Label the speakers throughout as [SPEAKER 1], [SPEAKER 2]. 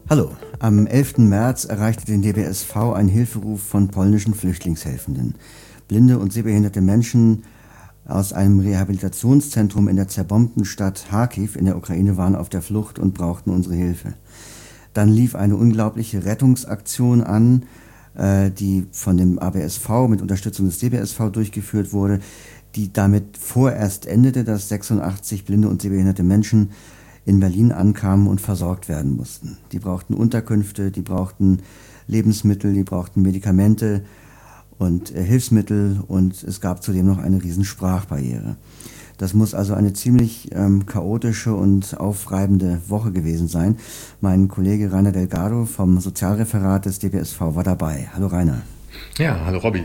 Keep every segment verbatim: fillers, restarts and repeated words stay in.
[SPEAKER 1] Hallo, am elften März erreichte den D B S V ein Hilferuf von polnischen Flüchtlingshelfenden. Blinde und sehbehinderte Menschen aus einem Rehabilitationszentrum in der zerbombten Stadt Charkiw in der Ukraine waren auf der Flucht und brauchten unsere Hilfe. Dann lief eine unglaubliche Rettungsaktion an, äh, die von dem A B S V mit Unterstützung des D B S V durchgeführt wurde, die damit vorerst endete, dass sechsundachtzig blinde und sehbehinderte Menschen in Berlin ankamen und versorgt werden mussten. Die brauchten Unterkünfte, die brauchten Lebensmittel, die brauchten Medikamente und äh, Hilfsmittel, und es gab zudem noch eine riesen Sprachbarriere. Das muss also eine ziemlich ähm, chaotische und aufreibende Woche gewesen sein. Mein Kollege Rainer Delgado vom Sozialreferat des D B S V war dabei. Hallo Rainer.
[SPEAKER 2] Ja, hallo Robby.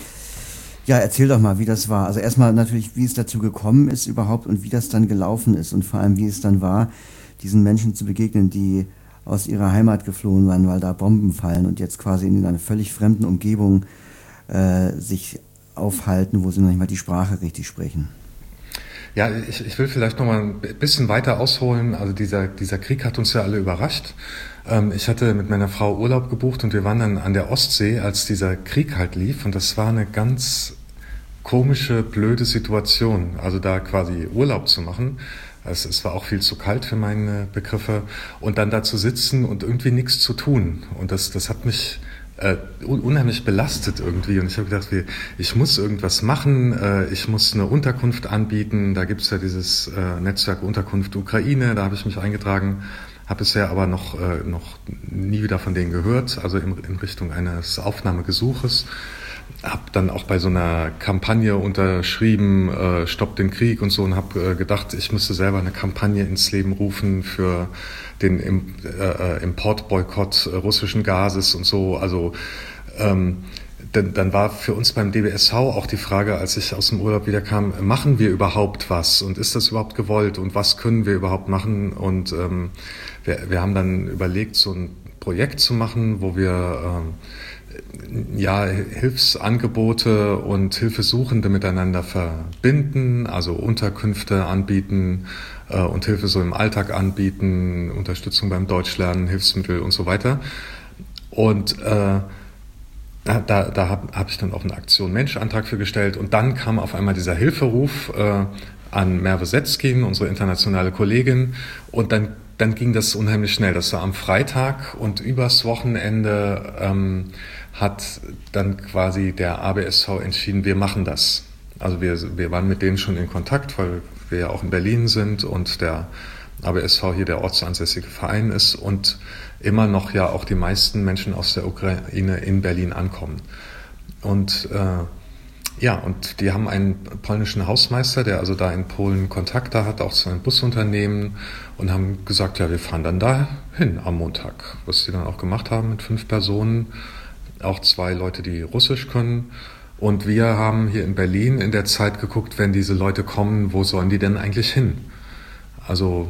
[SPEAKER 1] Ja, erzähl doch mal, wie das war. Also erstmal natürlich, wie es dazu gekommen ist überhaupt und wie das dann gelaufen ist und vor allem, wie es dann war, diesen Menschen zu begegnen, die aus ihrer Heimat geflohen waren, weil da Bomben fallen und jetzt quasi in einer völlig fremden Umgebung äh, sich aufhalten, wo sie noch nicht mal die Sprache richtig sprechen.
[SPEAKER 2] Ja, ich, ich will vielleicht noch mal ein bisschen weiter ausholen. Also dieser, dieser Krieg hat uns ja alle überrascht. Ähm, ich hatte mit meiner Frau Urlaub gebucht und wir waren dann an der Ostsee, als dieser Krieg halt lief. Und das war eine ganz komische, blöde Situation. Also da quasi Urlaub zu machen. Es, es war auch viel zu kalt für meine Begriffe. Und dann da zu sitzen und irgendwie nichts zu tun. Und das, das hat mich Uh, unheimlich belastet irgendwie, und ich habe gedacht, ich muss irgendwas machen, uh, ich muss eine Unterkunft anbieten, da gibt es ja dieses uh, Netzwerk Unterkunft Ukraine, da habe ich mich eingetragen, habe bisher aber noch, uh, noch nie wieder von denen gehört, also in, in Richtung eines Aufnahmegesuches. Habe dann auch bei so einer Kampagne unterschrieben, äh, Stopp den Krieg und so, und habe äh, gedacht, ich müsste selber eine Kampagne ins Leben rufen für den Im, äh, Importboykott äh, russischen Gases und so. Also ähm, dann, dann war für uns beim D B S V auch die Frage, als ich aus dem Urlaub wieder kam, machen wir überhaupt was und ist das überhaupt gewollt und was können wir überhaupt machen? Und ähm, wir, wir haben dann überlegt, so ein Projekt zu machen, wo wir ähm, ja, Hilfsangebote und Hilfesuchende miteinander verbinden, also Unterkünfte anbieten äh, und Hilfe so im Alltag anbieten, Unterstützung beim Deutschlernen, Hilfsmittel und so weiter. Und äh, da, da habe hab ich dann auch eine Aktion Mensch-Antrag für gestellt, und dann kam auf einmal dieser Hilferuf äh, an Merve Setzkin, unsere internationale Kollegin, und dann Dann ging das unheimlich schnell. Das war am Freitag, und übers Wochenende ähm, hat dann quasi der A B S V entschieden, wir machen das. Also wir, wir waren mit denen schon in Kontakt, weil wir ja auch in Berlin sind und der A B S V hier der ortsansässige Verein ist und immer noch ja auch die meisten Menschen aus der Ukraine in Berlin ankommen. Und äh, Ja, und die haben einen polnischen Hausmeister, der also da in Polen Kontakte hat, auch zu einem Busunternehmen, und haben gesagt, ja, wir fahren dann da hin am Montag, was sie dann auch gemacht haben mit fünf Personen, auch zwei Leute, die Russisch können. Und wir haben hier in Berlin in der Zeit geguckt, wenn diese Leute kommen, wo sollen die denn eigentlich hin? Also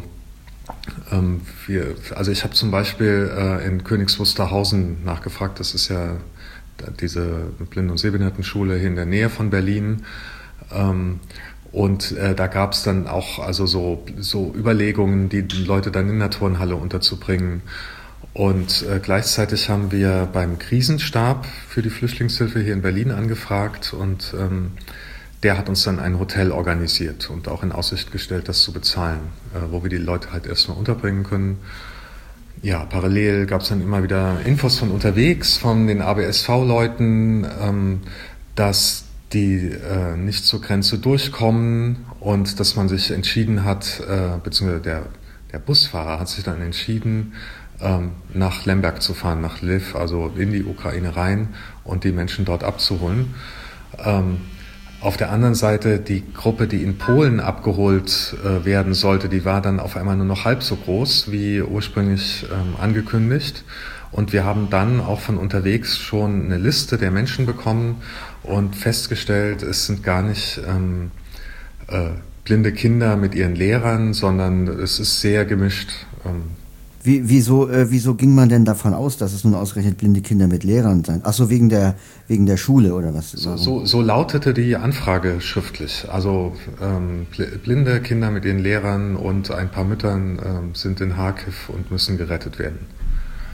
[SPEAKER 2] ähm, wir, also ich habe zum Beispiel äh, in Königs Wusterhausen nachgefragt, das ist ja diese Blinden- und Sehbehindertenschule hier in der Nähe von Berlin. Ähm, und äh, da gab es dann auch also so, so Überlegungen, die, die Leute dann in der Turnhalle unterzubringen. Und äh, gleichzeitig haben wir beim Krisenstab für die Flüchtlingshilfe hier in Berlin angefragt, und ähm, der hat uns dann ein Hotel organisiert und auch in Aussicht gestellt, das zu bezahlen, äh, wo wir die Leute halt erstmal unterbringen können. Ja, parallel gab es dann immer wieder Infos von unterwegs, von den A B S V-Leuten, ähm, dass die äh, nicht zur Grenze durchkommen und dass man sich entschieden hat, äh, beziehungsweise der, der Busfahrer hat sich dann entschieden, ähm, nach Lemberg zu fahren, nach Lviv, also in die Ukraine rein, und die Menschen dort abzuholen. Ähm, Auf der anderen Seite, die Gruppe, die in Polen abgeholt äh, werden sollte, die war dann auf einmal nur noch halb so groß wie ursprünglich ähm, angekündigt. Und wir haben dann auch von unterwegs schon eine Liste der Menschen bekommen und festgestellt, es sind gar nicht ähm, äh, blinde Kinder mit ihren Lehrern, sondern es ist sehr gemischt. Ähm,
[SPEAKER 1] Wie, wieso, äh, wieso ging man denn davon aus, dass es nun ausgerechnet blinde Kinder mit Lehrern sind? Ach so, wegen der, wegen der Schule oder was?
[SPEAKER 2] So, so, so lautete die Anfrage schriftlich. Also ähm, blinde Kinder mit ihren Lehrern und ein paar Müttern ähm, sind in Charkiw und müssen gerettet werden.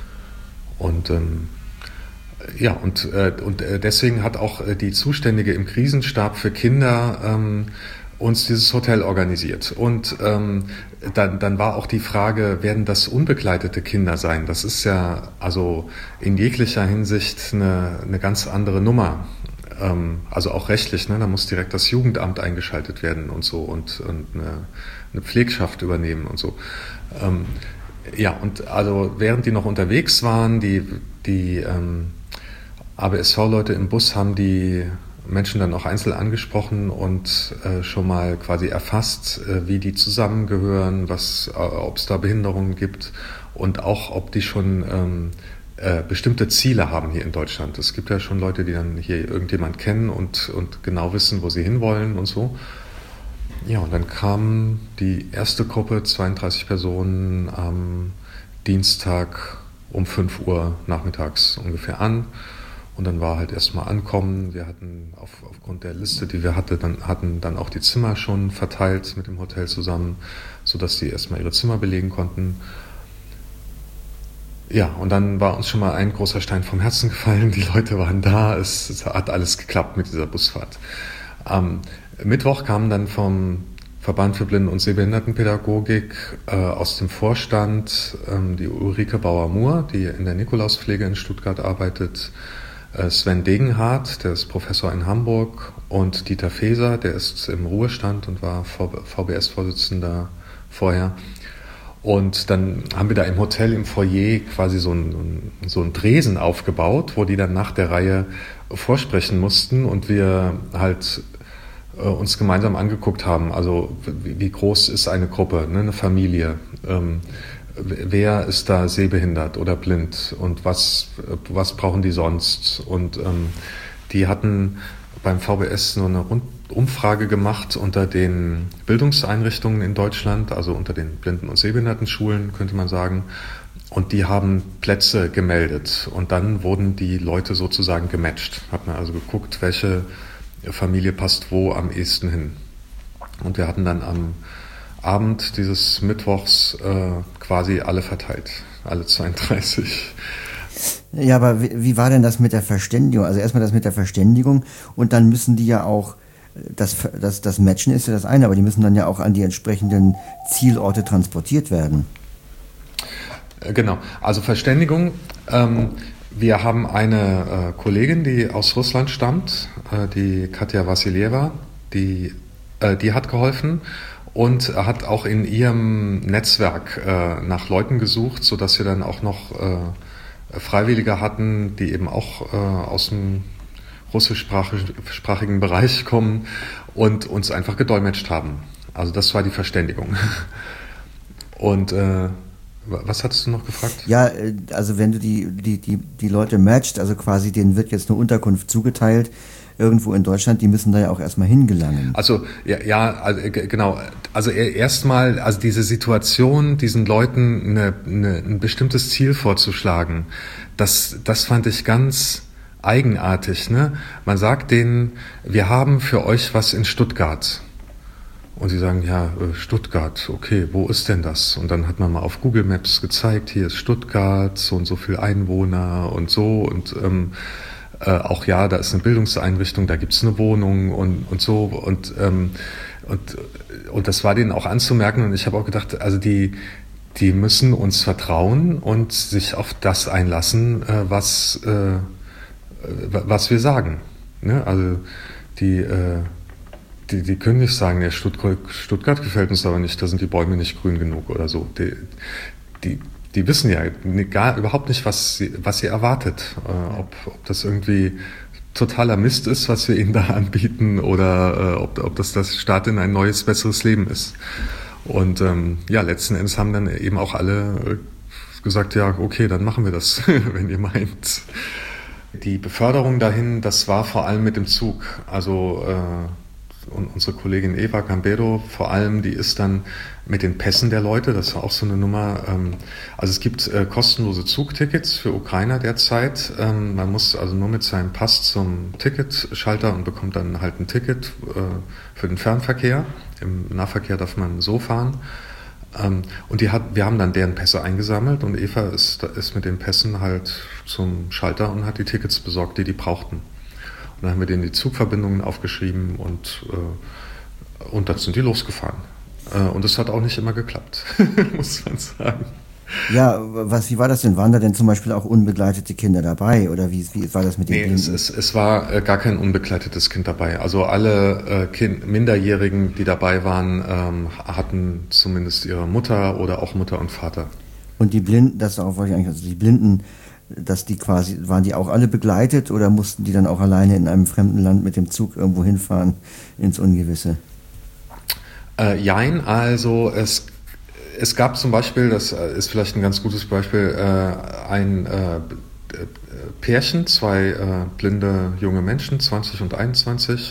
[SPEAKER 2] Und ähm, ja, und, äh, und deswegen hat auch die Zuständige im Krisenstab für Kinder ähm, uns dieses Hotel organisiert. Und ähm, dann, dann war auch die Frage, werden das unbegleitete Kinder sein? Das ist ja also in jeglicher Hinsicht eine, eine ganz andere Nummer. Ähm, also auch rechtlich, ne? Da muss direkt das Jugendamt eingeschaltet werden und so und, und eine, eine Pflegschaft übernehmen und so. Ähm, ja, und also während die noch unterwegs waren, die, die ähm, A B S V-Leute im Bus haben die Menschen dann auch einzeln angesprochen und äh, schon mal quasi erfasst, äh, wie die zusammengehören, was, äh, ob es da Behinderungen gibt und auch, ob die schon ähm, äh, bestimmte Ziele haben hier in Deutschland. Es gibt ja schon Leute, die dann hier irgendjemand kennen und, und genau wissen, wo sie hinwollen und so. Ja, und dann kam die erste Gruppe, zweiunddreißig Personen, am Dienstag um fünf Uhr nachmittags ungefähr an. Und dann war halt erstmal ankommen. Wir hatten auf, aufgrund der Liste, die wir hatte, dann, hatten dann auch die Zimmer schon verteilt mit dem Hotel zusammen, sodass die erstmal ihre Zimmer belegen konnten. Ja, und dann war uns schon mal ein großer Stein vom Herzen gefallen. Die Leute waren da. Es, es hat alles geklappt mit dieser Busfahrt. Am Mittwoch kamen dann vom Verband für Blinden- und Sehbehindertenpädagogik äh, aus dem Vorstand ähm, die Ulrike Bauer-Muhr, die in der Nikolauspflege in Stuttgart arbeitet, Sven Degenhardt, der ist Professor in Hamburg, und Dieter Feser, der ist im Ruhestand und war V B S-Vorsitzender vorher. Und dann haben wir da im Hotel im Foyer quasi so einen, so einen Tresen aufgebaut, wo die dann nach der Reihe vorsprechen mussten und wir halt äh, uns gemeinsam angeguckt haben, also wie, wie groß ist eine Gruppe, ne, eine Familie, ähm, wer ist da sehbehindert oder blind und was, was brauchen die sonst? Und ähm, die hatten beim V B S so eine Rund- Umfrage gemacht unter den Bildungseinrichtungen in Deutschland, also unter den Blinden- und Sehbehindertenschulen, könnte man sagen. Und die haben Plätze gemeldet. Und dann wurden die Leute sozusagen gematcht. Hat man also geguckt, welche Familie passt wo am ehesten hin. Und wir hatten dann am Abend dieses Mittwochs äh, quasi alle verteilt, alle zweiunddreißig.
[SPEAKER 1] Ja, aber wie, wie war denn das mit der Verständigung? Also erstmal das mit der Verständigung und dann müssen die ja auch, das, das, das Matchen ist ja das eine, aber die müssen dann ja auch an die entsprechenden Zielorte transportiert werden.
[SPEAKER 2] Genau, also Verständigung. Ähm, wir haben eine äh, Kollegin, die aus Russland stammt, äh, die Katja Wassiljeva, die, äh, die hat geholfen. Und hat auch in ihrem Netzwerk äh, nach Leuten gesucht, sodass wir dann auch noch äh, Freiwillige hatten, die eben auch äh, aus dem russischsprachigen Bereich kommen und uns einfach gedolmetscht haben. Also das war die Verständigung. Und äh, was hattest du noch gefragt?
[SPEAKER 1] Ja, also wenn du die, die, die, die Leute matcht, also quasi denen wird jetzt eine Unterkunft zugeteilt, irgendwo in Deutschland, die müssen da ja auch erstmal hingelangen. Also
[SPEAKER 2] ja, ja also, genau. Also erstmal, also diese Situation, diesen Leuten eine, eine, ein bestimmtes Ziel vorzuschlagen, das, das fand ich ganz eigenartig. Ne? Man sagt denen, wir haben für euch was in Stuttgart. Und sie sagen, ja, Stuttgart, okay, wo ist denn das? Und dann hat man mal auf Google Maps gezeigt, hier ist Stuttgart, so und so viel Einwohner und so und ähm, Äh, auch ja, da ist eine Bildungseinrichtung, da gibt es eine Wohnung und, und so und, ähm, und, und das war denen auch anzumerken und ich habe auch gedacht, also die, die müssen uns vertrauen und sich auf das einlassen, äh, was, äh, was wir sagen. Ne? Also die, äh, die, die können nicht sagen, ja, Stuttgart, Stuttgart gefällt uns aber nicht, da sind die Bäume nicht grün genug oder so. Die, die Die wissen ja gar überhaupt nicht, was sie, was sie erwartet. Äh, ob, ob das irgendwie totaler Mist ist, was wir ihnen da anbieten, oder äh, ob, ob das das Start in ein neues, besseres Leben ist. Und ähm, ja, letzten Endes haben dann eben auch alle gesagt, ja, okay, dann machen wir das, wenn ihr meint. Die Beförderung dahin, das war vor allem mit dem Zug. Also äh, und unsere Kollegin Eva Gambero vor allem, die ist dann mit den Pässen der Leute, das war auch so eine Nummer, ähm, also es gibt äh, kostenlose Zugtickets für Ukrainer derzeit, ähm, man muss also nur mit seinem Pass zum Ticketschalter und bekommt dann halt ein Ticket äh, für den Fernverkehr, im Nahverkehr darf man so fahren, Ähm, und die hat, wir haben dann deren Pässe eingesammelt und Eva ist, ist mit den Pässen halt zum Schalter und hat die Tickets besorgt, die die brauchten. Und dann haben wir denen die Zugverbindungen aufgeschrieben und, äh, und dann sind die losgefahren. Äh, und es hat auch nicht immer geklappt, muss man sagen.
[SPEAKER 1] Ja, was, wie war das denn? Waren da denn zum Beispiel auch unbegleitete Kinder dabei? Oder wie, wie war das mit den
[SPEAKER 2] nee,
[SPEAKER 1] Blinden?
[SPEAKER 2] Es, es, es war äh, gar kein unbegleitetes Kind dabei. Also alle äh, kind, Minderjährigen, die dabei waren, ähm, hatten zumindest ihre Mutter oder auch Mutter und Vater.
[SPEAKER 1] Und die Blinden, das auch wollte ich eigentlich, also die Blinden, dass die quasi, waren die auch alle begleitet oder mussten die dann auch alleine in einem fremden Land mit dem Zug irgendwo hinfahren ins Ungewisse?
[SPEAKER 2] Äh, jein, also es Es gab zum Beispiel, das ist vielleicht ein ganz gutes Beispiel, ein Pärchen, zwei blinde junge Menschen, zwanzig und einundzwanzig,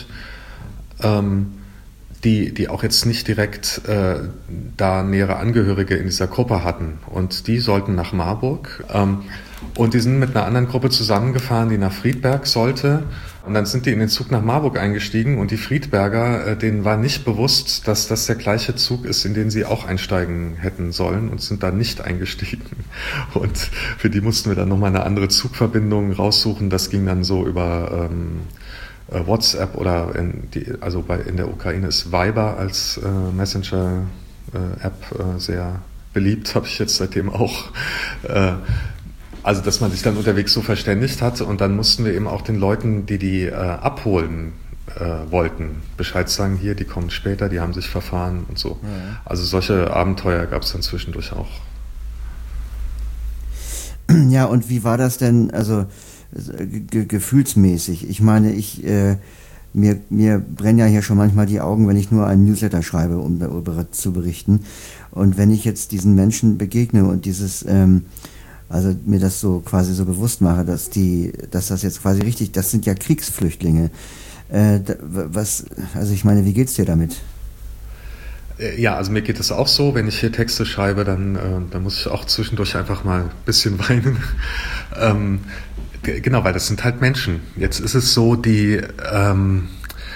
[SPEAKER 2] die, die auch jetzt nicht direkt da nähere Angehörige in dieser Gruppe hatten. Und die sollten nach Marburg. Und die sind mit einer anderen Gruppe zusammengefahren, die nach Friedberg sollte. Und dann sind die in den Zug nach Marburg eingestiegen und die Friedberger, denen war nicht bewusst, dass das der gleiche Zug ist, in den sie auch einsteigen hätten sollen und sind da nicht eingestiegen. Und für die mussten wir dann nochmal eine andere Zugverbindung raussuchen. Das ging dann so über ähm, WhatsApp oder in die, also bei, in der Ukraine ist Viber als äh, Messenger-App äh, sehr beliebt, habe ich jetzt seitdem auch. Äh, Also, dass man sich dann unterwegs so verständigt hat und dann mussten wir eben auch den Leuten, die die äh, abholen äh, wollten, Bescheid sagen, hier, die kommen später, die haben sich verfahren und so. Ja. Also solche Abenteuer gab es dann zwischendurch auch.
[SPEAKER 1] Ja, und wie war das denn, also ge- gefühlsmäßig? Ich meine, ich, äh, mir, mir brennen ja hier schon manchmal die Augen, wenn ich nur einen Newsletter schreibe, um darüber zu berichten. Und wenn ich jetzt diesen Menschen begegne und dieses... Ähm, Also mir das so quasi so bewusst mache, dass die, dass das jetzt quasi richtig, das sind ja Kriegsflüchtlinge. Äh, was, also ich meine, wie geht's dir damit?
[SPEAKER 2] Ja, also mir geht es auch so, wenn ich hier Texte schreibe, dann, äh, dann muss ich auch zwischendurch einfach mal ein bisschen weinen. ähm, g- genau, weil das sind halt Menschen. Jetzt ist es so, die ähm,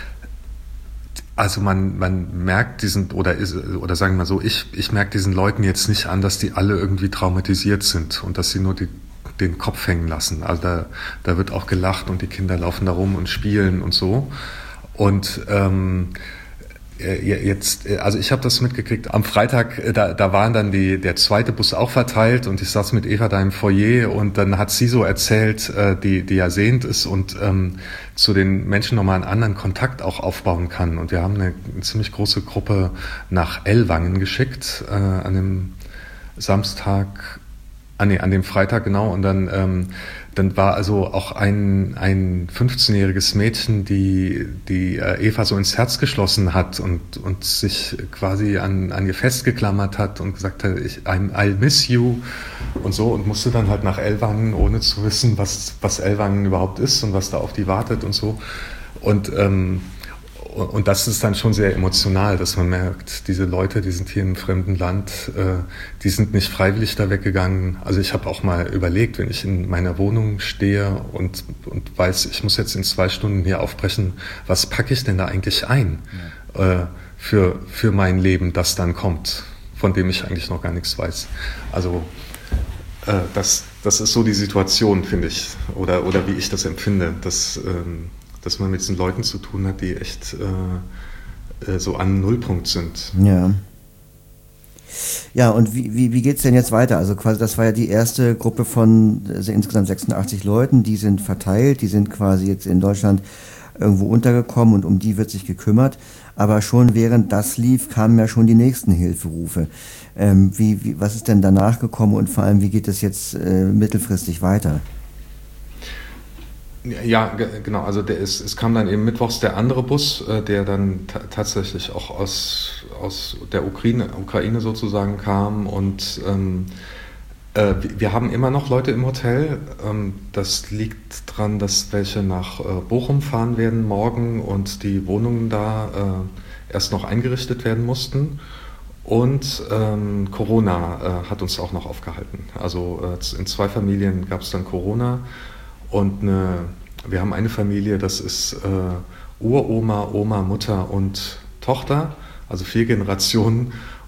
[SPEAKER 2] Also man, man merkt diesen, oder ist, oder sagen wir mal so, ich, ich merke diesen Leuten jetzt nicht an, dass die alle irgendwie traumatisiert sind und dass sie nur die, den Kopf hängen lassen. Also da, da wird auch gelacht und die Kinder laufen da rum und spielen und so. Und ähm, jetzt, also ich habe das mitgekriegt, am Freitag, da, da waren dann die, der zweite Bus auch verteilt und ich saß mit Eva da im Foyer und dann hat sie so erzählt, die, die ja sehend ist und ähm, zu den Menschen nochmal einen anderen Kontakt auch aufbauen kann. Und wir haben eine, eine ziemlich große Gruppe nach Ellwangen geschickt, äh, an dem Samstag, ah nee, an dem Freitag genau und dann ähm, dann war also auch ein ein fünfzehnjähriges Mädchen, die die äh, Eva so ins Herz geschlossen hat und und sich quasi an an ihr festgeklammert hat und gesagt hat, ich I'm, I'll miss you und so und musste dann halt nach Ellwangen, ohne zu wissen, was was Ellwangen überhaupt ist und was da auf die wartet und so und ähm, Und das ist dann schon sehr emotional, dass man merkt, diese Leute, die sind hier im fremden Land, äh, die sind nicht freiwillig da weggegangen. Also ich habe auch mal überlegt, wenn ich in meiner Wohnung stehe und, und weiß, ich muss jetzt in zwei Stunden hier aufbrechen, was packe ich denn da eigentlich ein ja. äh, für, für mein Leben, das dann kommt, von dem ich eigentlich noch gar nichts weiß. Also äh, das, das ist so die Situation, finde ich, oder, oder wie ich das empfinde, dass... Ähm, dass man mit diesen Leuten zu tun hat, die echt äh, so an Nullpunkt sind.
[SPEAKER 1] Ja. Ja, und wie, wie, wie geht es denn jetzt weiter? Also quasi, das war ja die erste Gruppe von also insgesamt sechsundachtzig Leuten, die sind verteilt, die sind quasi jetzt in Deutschland irgendwo untergekommen und um die wird sich gekümmert. Aber schon während das lief, kamen ja schon die nächsten Hilferufe. Ähm, wie, wie, was ist denn danach gekommen und vor allem, wie geht es jetzt äh, mittelfristig weiter?
[SPEAKER 2] Ja, g- genau. Also der ist, es kam dann eben mittwochs der andere Bus, äh, der dann t- tatsächlich auch aus, aus der Ukraine, Ukraine sozusagen kam. Und ähm, äh, wir haben immer noch Leute im Hotel. Ähm, das liegt daran, dass welche nach äh, Bochum fahren werden morgen und die Wohnungen da äh, erst noch eingerichtet werden mussten. Und ähm, Corona äh, hat uns auch noch aufgehalten. Also äh, in zwei Familien gab es dann Corona. Und eine, wir haben eine Familie, das ist äh, Uroma, Oma, Mutter und Tochter, also vier Generationen.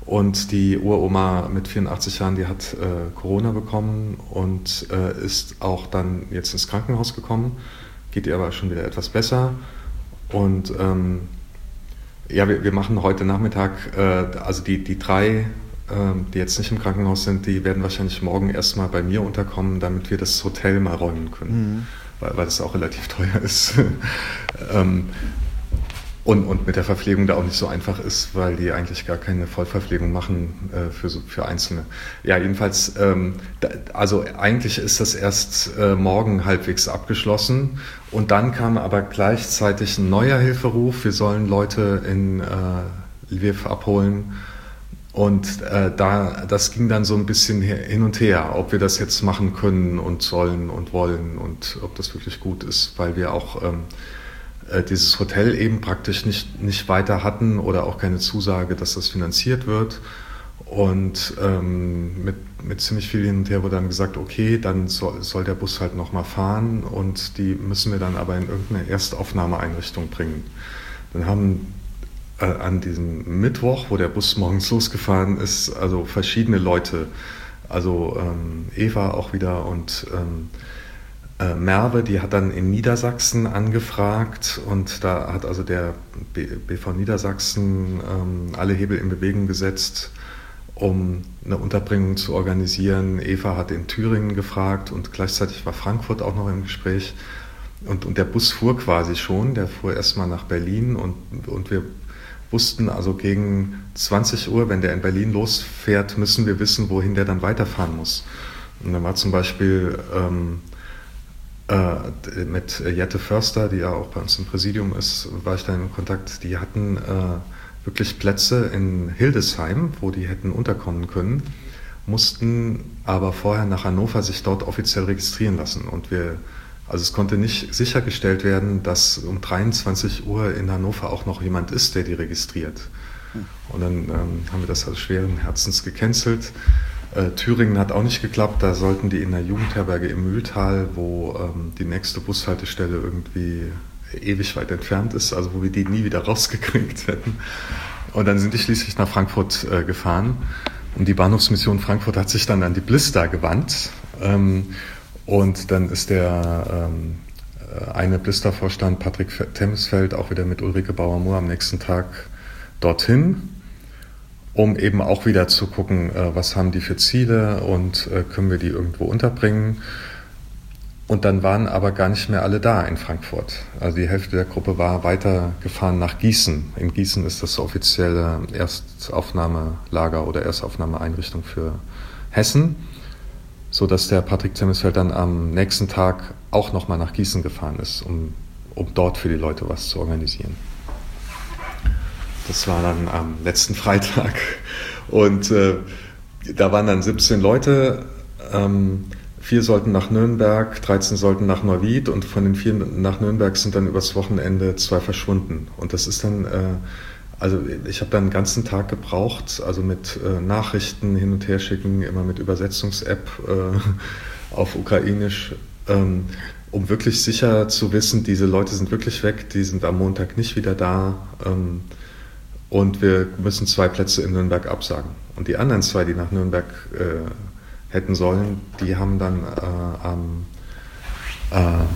[SPEAKER 2] Und die Uroma mit vierundachtzig Jahren, die hat äh, Corona bekommen und äh, ist auch dann jetzt ins Krankenhaus gekommen. Geht ihr aber schon wieder etwas besser. Und ähm, ja, wir, wir machen heute Nachmittag, äh, also die, die drei, äh, die jetzt nicht im Krankenhaus sind, die werden wahrscheinlich morgen erstmal bei mir unterkommen, damit wir das Hotel mal räumen können, mhm. weil, weil das auch relativ teuer ist. ähm, und, und mit der Verpflegung da auch nicht so einfach ist, weil die eigentlich gar keine Vollverpflegung machen äh, für, so, für Einzelne. Ja, jedenfalls, ähm, da, also eigentlich ist das erst äh, morgen halbwegs abgeschlossen. Und dann kam aber gleichzeitig ein neuer Hilferuf. Wir sollen Leute in äh, Lviv abholen. Und äh, da, das ging dann so ein bisschen hin und her, ob wir das jetzt machen können und sollen und wollen und ob das wirklich gut ist, weil wir auch ähm, äh, dieses Hotel eben praktisch nicht, nicht weiter hatten oder auch keine Zusage, dass das finanziert wird. Und ähm, mit, mit ziemlich viel hin und her wurde dann gesagt, okay, dann soll, soll der Bus halt nochmal fahren und die müssen wir dann aber in irgendeine Erstaufnahmeeinrichtung bringen. Dann haben äh, an diesem Mittwoch, wo der Bus morgens losgefahren ist, also verschiedene Leute, also ähm, Eva auch wieder und ähm, äh, Merve, die hat dann in Niedersachsen angefragt und da hat also der B- BV Niedersachsen ähm, alle Hebel in Bewegung gesetzt, um eine Unterbringung zu organisieren. Eva hat in Thüringen gefragt und gleichzeitig war Frankfurt auch noch im Gespräch. Und, und der Bus fuhr quasi schon, der fuhr erstmal nach Berlin und, und wir wussten also gegen zwanzig Uhr, wenn der in Berlin losfährt, müssen wir wissen, wohin der dann weiterfahren muss. Und dann war zum Beispiel ähm, äh, mit Jette Förster, die ja auch bei uns im Präsidium ist, war ich da in Kontakt, die hatten äh, wirklich Plätze in Hildesheim, wo die hätten unterkommen können, mussten aber vorher nach Hannover sich dort offiziell registrieren lassen. Und wir, also es konnte nicht sichergestellt werden, dass um dreiundzwanzig Uhr in Hannover auch noch jemand ist, der die registriert. Und dann ähm, haben wir das also schweren Herzens gecancelt. Äh, Thüringen hat auch nicht geklappt, da sollten die in der Jugendherberge im Mühltal, wo ähm, die nächste Bushaltestelle irgendwie ewig weit entfernt ist, also wo wir die nie wieder rausgekriegt hätten. Und dann sind die schließlich nach Frankfurt äh, gefahren. Und die Bahnhofsmission Frankfurt hat sich dann an die Blista gewandt. Ähm, und dann ist der ähm, eine Blista-Vorstand, Patrick Temsfeld, auch wieder mit Ulrike Bauer-Mohr am nächsten Tag dorthin, um eben auch wieder zu gucken, äh, was haben die für Ziele und äh, können wir die irgendwo unterbringen. Und dann waren aber gar nicht mehr alle da in Frankfurt. Also die Hälfte der Gruppe war weitergefahren nach Gießen. In Gießen ist das offizielle Erstaufnahmelager oder Erstaufnahmeeinrichtung für Hessen, sodass der Patrick Zemmesfeld dann am nächsten Tag auch nochmal nach Gießen gefahren ist, um, um dort für die Leute was zu organisieren. Das war dann am letzten Freitag. Und äh, da waren dann siebzehn Leute, ähm, vier sollten nach Nürnberg, dreizehn sollten nach Neuwied und von den vier nach Nürnberg sind dann übers Wochenende zwei verschwunden. Und das ist dann, äh, also ich habe dann einen ganzen Tag gebraucht, also mit äh, Nachrichten hin und her schicken, immer mit Übersetzungs-App äh, auf Ukrainisch, ähm, um wirklich sicher zu wissen, diese Leute sind wirklich weg, die sind am Montag nicht wieder da ähm, und wir müssen zwei Plätze in Nürnberg absagen. Und die anderen zwei, die nach Nürnberg äh, hätten sollen, die haben dann äh, am, äh,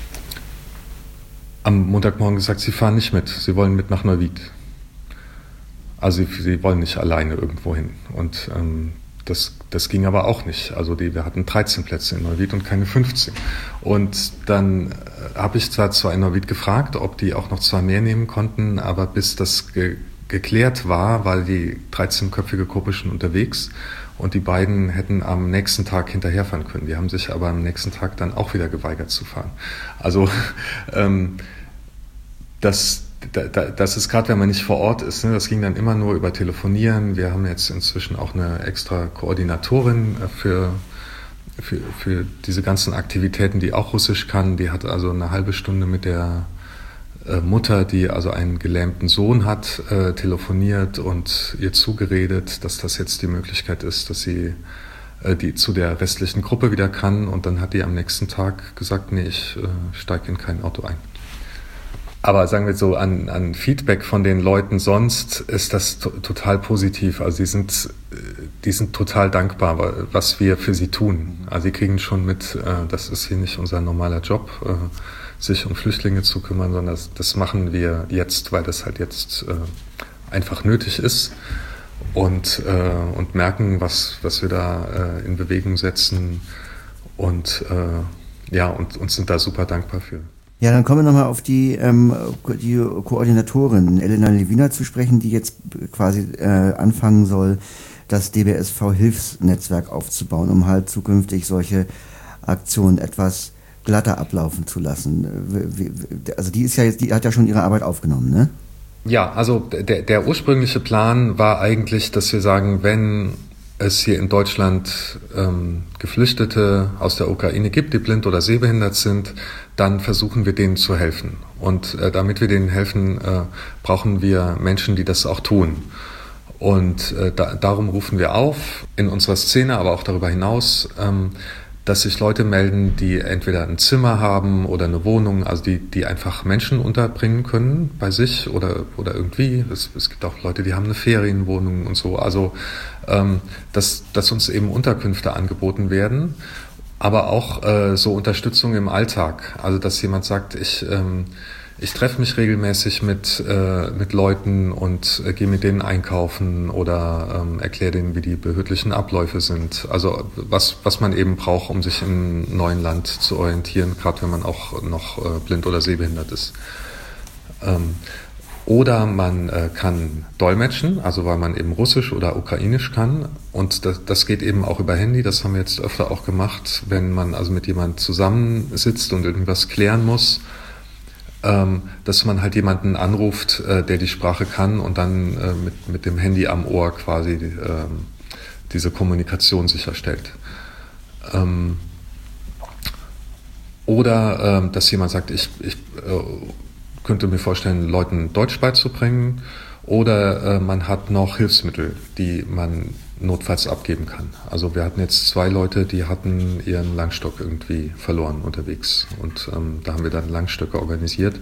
[SPEAKER 2] am Montagmorgen gesagt, sie fahren nicht mit, sie wollen mit nach Neuwied. Also sie, sie wollen nicht alleine irgendwo hin. Und ähm, das, das ging aber auch nicht. Also die, wir hatten dreizehn Plätze in Neuwied und keine fünfzehn. Und dann äh, habe ich zwar zwar in Neuwied gefragt, ob die auch noch zwei mehr nehmen konnten, aber bis das ge- geklärt war, weil die dreizehnköpfige Gruppe schon unterwegs und die beiden hätten am nächsten Tag hinterherfahren können. Die haben sich aber am nächsten Tag dann auch wieder geweigert zu fahren. Also ähm, das, da, das ist gerade, wenn man nicht vor Ort ist, ne, das ging dann immer nur über Telefonieren. Wir haben jetzt inzwischen auch eine extra Koordinatorin für, für, für diese ganzen Aktivitäten, die auch Russisch kann. Die hat also eine halbe Stunde mit der Mutter, die also einen gelähmten Sohn hat, äh, telefoniert und ihr zugeredet, dass das jetzt die Möglichkeit ist, dass sie äh, die zu der restlichen Gruppe wieder kann. Und dann hat die am nächsten Tag gesagt, nee, ich äh, steige in kein Auto ein. Aber sagen wir so, an, an Feedback von den Leuten sonst ist das to- total positiv. Also die sind, die sind total dankbar, was wir für sie tun. Also die kriegen schon mit, äh, das ist hier nicht unser normaler Job, äh, sich um Flüchtlinge zu kümmern, sondern das, das machen wir jetzt, weil das halt jetzt äh, einfach nötig ist. Und, äh, und merken, was, was wir da äh, in Bewegung setzen und, äh, ja, und, und sind da super dankbar für.
[SPEAKER 1] Ja, dann kommen wir nochmal auf die, ähm, die Koordinatorin Elena Lewina zu sprechen, die jetzt quasi äh, anfangen soll, das D B S V-Hilfsnetzwerk aufzubauen, um halt zukünftig solche Aktionen etwas glatter ablaufen zu lassen. Also die ist ja jetzt, die hat ja schon ihre Arbeit aufgenommen, ne?
[SPEAKER 2] Ja, also der, der ursprüngliche Plan war eigentlich, dass wir sagen, wenn es hier in Deutschland ähm, Geflüchtete aus der Ukraine gibt, die blind oder sehbehindert sind, dann versuchen wir denen zu helfen. Und äh, damit wir denen helfen, äh, brauchen wir Menschen, die das auch tun. Und äh, da, darum rufen wir auf, in unserer Szene, aber auch darüber hinaus, ähm, dass sich Leute melden, die entweder ein Zimmer haben oder eine Wohnung, also die, die einfach Menschen unterbringen können bei sich oder, oder irgendwie. Es, es gibt auch Leute, die haben eine Ferienwohnung und so. Also, ähm, dass, dass uns eben Unterkünfte angeboten werden, aber auch äh, so Unterstützung im Alltag. Also, dass jemand sagt, ich, ähm, ich treffe mich regelmäßig mit, äh, mit Leuten und äh, gehe mit denen einkaufen oder ähm, erkläre denen, wie die behördlichen Abläufe sind. Also was, was man eben braucht, um sich in einem neuen Land zu orientieren, gerade wenn man auch noch äh, blind oder sehbehindert ist. Ähm, oder man äh, kann dolmetschen, also weil man eben Russisch oder Ukrainisch kann. Und das, das geht eben auch über Handy. Das haben wir jetzt öfter auch gemacht, wenn man also mit jemandem zusammensitzt und irgendwas klären muss. Dass man halt jemanden anruft, äh, der die Sprache kann und dann äh, mit, mit dem Handy am Ohr quasi äh, diese Kommunikation sicherstellt. Ähm, oder äh, dass jemand sagt, ich, ich äh, könnte mir vorstellen, Leuten Deutsch beizubringen. Oder äh, man hat noch Hilfsmittel, die man notfalls abgeben kann. Also wir hatten jetzt zwei Leute, die hatten ihren Langstock irgendwie verloren unterwegs und ähm, da haben wir dann Langstöcke organisiert.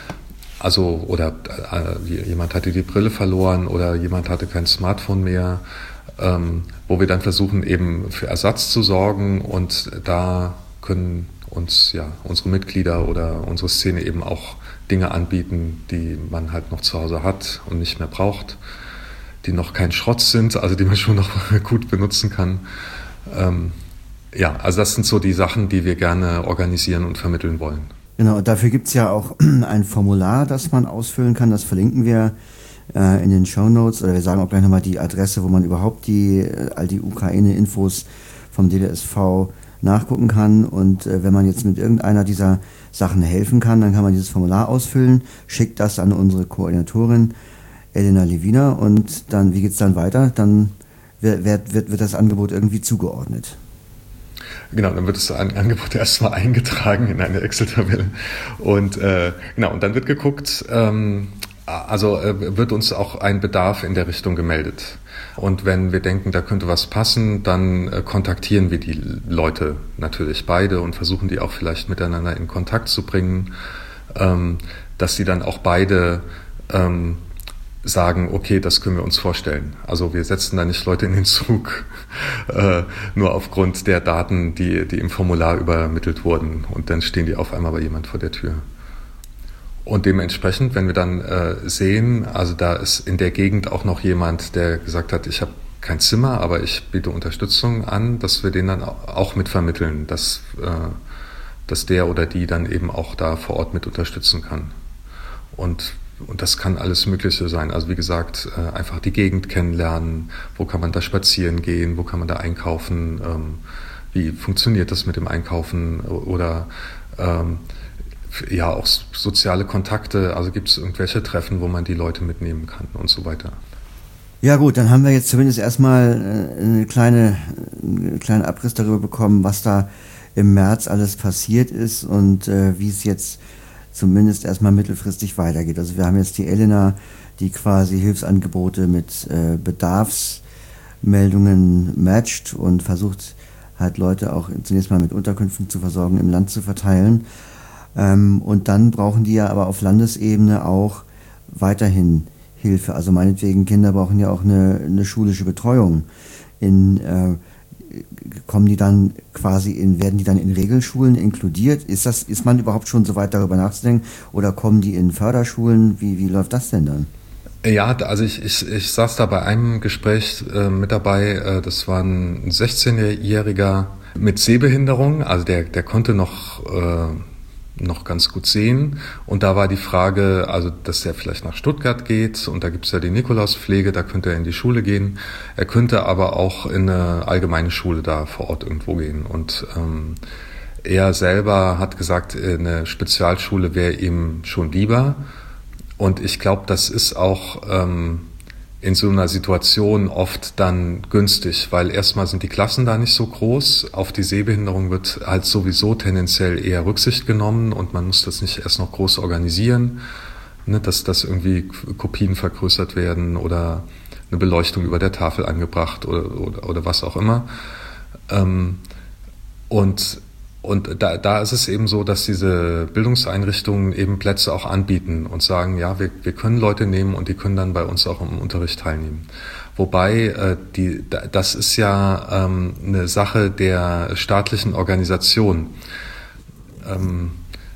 [SPEAKER 2] Also oder äh, jemand hatte die Brille verloren oder jemand hatte kein Smartphone mehr, ähm, wo wir dann versuchen eben für Ersatz zu sorgen und da können uns ja unsere Mitglieder oder unsere Szene eben auch Dinge anbieten, die man halt noch zu Hause hat und nicht mehr braucht, die noch kein Schrott sind, also die man schon noch gut benutzen kann. Ähm, ja, also das sind so die Sachen, die wir gerne organisieren und vermitteln wollen.
[SPEAKER 1] Genau, und dafür gibt es ja auch ein Formular, das man ausfüllen kann. Das verlinken wir äh, in den Shownotes. Oder wir sagen auch gleich nochmal die Adresse, wo man überhaupt die, all die Ukraine-Infos vom D D S V nachgucken kann. Und äh, wenn man jetzt mit irgendeiner dieser Sachen helfen kann, dann kann man dieses Formular ausfüllen, schickt das an unsere Koordinatorin Elena Lewina und dann, wie geht es dann weiter? Dann wird, wird, wird das Angebot irgendwie zugeordnet.
[SPEAKER 2] Genau, dann wird das Angebot erstmal eingetragen in eine Excel-Tabelle und äh, genau, und dann wird geguckt, ähm, also äh, wird uns auch ein Bedarf in der Richtung gemeldet. Und wenn wir denken, da könnte was passen, dann äh, kontaktieren wir die Leute natürlich beide und versuchen die auch vielleicht miteinander in Kontakt zu bringen, ähm, dass sie dann auch beide ähm, sagen, okay, das können wir uns vorstellen. Also wir setzen da nicht Leute in den Zug, äh, nur aufgrund der Daten, die, die im Formular übermittelt wurden. Und dann stehen die auf einmal bei jemand vor der Tür. Und dementsprechend, wenn wir dann äh, sehen, also da ist in der Gegend auch noch jemand, der gesagt hat, ich habe kein Zimmer, aber ich biete Unterstützung an, dass wir den dann auch mit vermitteln, dass, äh, dass der oder die dann eben auch da vor Ort mit unterstützen kann. Und Und das kann alles Mögliche sein. Also wie gesagt, einfach die Gegend kennenlernen. Wo kann man da spazieren gehen? Wo kann man da einkaufen? Wie funktioniert das mit dem Einkaufen? Oder ähm, ja, auch soziale Kontakte. Also gibt es irgendwelche Treffen, wo man die Leute mitnehmen kann und so weiter.
[SPEAKER 1] Ja gut, dann haben wir jetzt zumindest erstmal eine kleine, einen kleinen Abriss darüber bekommen, was da im März alles passiert ist und äh, wie es jetzt zumindest erstmal mittelfristig weitergeht. Also wir haben jetzt die Elena, die quasi Hilfsangebote mit äh, Bedarfsmeldungen matcht und versucht halt Leute auch zunächst mal mit Unterkünften zu versorgen, im Land zu verteilen. Ähm, und dann brauchen die ja aber auf Landesebene auch weiterhin Hilfe. Also meinetwegen, Kinder brauchen ja auch eine, eine schulische Betreuung. In, äh, kommen die dann quasi in, werden die dann in Regelschulen inkludiert? Ist das, ist man überhaupt schon so weit darüber nachzudenken? Oder kommen die in Förderschulen? Wie, wie läuft das denn dann?
[SPEAKER 2] Ja, also ich, ich, ich saß da bei einem Gespräch äh, mit dabei, äh, das war ein sechzehnjähriger mit Sehbehinderung, also der, der konnte noch, äh, noch ganz gut sehen. Und da war die Frage, also dass er vielleicht nach Stuttgart geht und da gibt's ja die Nikolauspflege, da könnte er in die Schule gehen. Er könnte aber auch in eine allgemeine Schule da vor Ort irgendwo gehen. Und ähm, er selber hat gesagt, eine Spezialschule wäre ihm schon lieber. Und ich glaube, das ist auch ähm, in so einer Situation oft dann günstig, weil erstmal sind die Klassen da nicht so groß. Auf die Sehbehinderung wird halt sowieso tendenziell eher Rücksicht genommen und man muss das nicht erst noch groß organisieren, ne, dass, dass irgendwie Kopien vergrößert werden oder eine Beleuchtung über der Tafel angebracht oder, oder, oder was auch immer. Ähm, und Und da, da ist es eben so, dass diese Bildungseinrichtungen eben Plätze auch anbieten und sagen, ja, wir, wir können Leute nehmen und die können dann bei uns auch im Unterricht teilnehmen. Wobei, äh, die, das ist ja ähm, eine Sache der staatlichen Organisation. Ähm,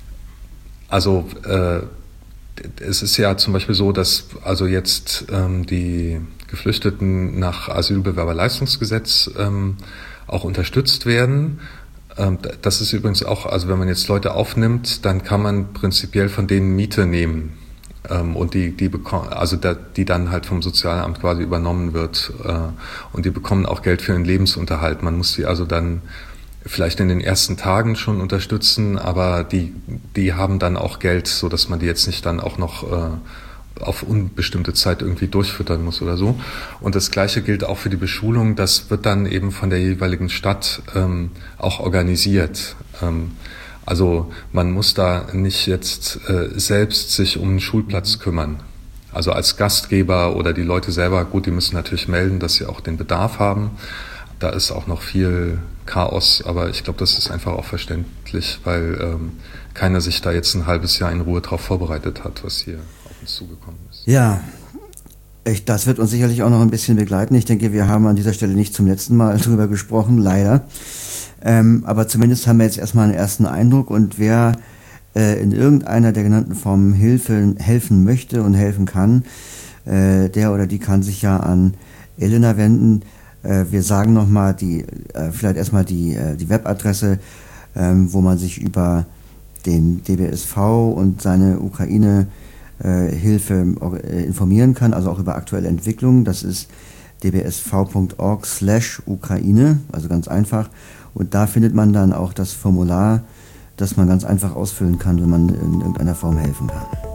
[SPEAKER 2] also äh, es ist ja zum Beispiel so, dass also jetzt ähm, die Geflüchteten nach Asylbewerberleistungsgesetz ähm, auch unterstützt werden. Das ist übrigens auch, also wenn man jetzt Leute aufnimmt, dann kann man prinzipiell von denen Miete nehmen und die, die bekommen, also da, die dann halt vom Sozialamt quasi übernommen wird und die bekommen auch Geld für ihren Lebensunterhalt. Man muss die also dann vielleicht in den ersten Tagen schon unterstützen, aber die, die haben dann auch Geld, so dass man die jetzt nicht dann auch noch auf unbestimmte Zeit irgendwie durchfüttern muss oder so. Und das Gleiche gilt auch für die Beschulung. Das wird dann eben von der jeweiligen Stadt ähm, auch organisiert. Ähm, also man muss da nicht jetzt äh, selbst sich um einen Schulplatz kümmern. Also als Gastgeber oder die Leute selber, gut, die müssen natürlich melden, dass sie auch den Bedarf haben. Da ist auch noch viel Chaos, aber ich glaube, das ist einfach auch verständlich, weil ähm, keiner sich da jetzt ein halbes Jahr in Ruhe drauf vorbereitet hat, was hier zugekommen ist.
[SPEAKER 1] Ja, ich, das wird uns sicherlich auch noch ein bisschen begleiten. Ich denke, wir haben an dieser Stelle nicht zum letzten Mal drüber gesprochen, leider. Ähm, aber zumindest haben wir jetzt erstmal einen ersten Eindruck und wer äh, in irgendeiner der genannten Formen Hilfe, helfen möchte und helfen kann, äh, der oder die kann sich ja an Elena wenden. Äh, wir sagen nochmal die, äh, vielleicht erstmal die, äh, die Webadresse, äh, wo man sich über den D B S V und seine Ukraine Hilfe informieren kann, also auch über aktuelle Entwicklungen. Das ist d b s v punkt org slash Ukraine, also ganz einfach. Und da findet man dann auch das Formular, das man ganz einfach ausfüllen kann, wenn man in irgendeiner Form helfen kann.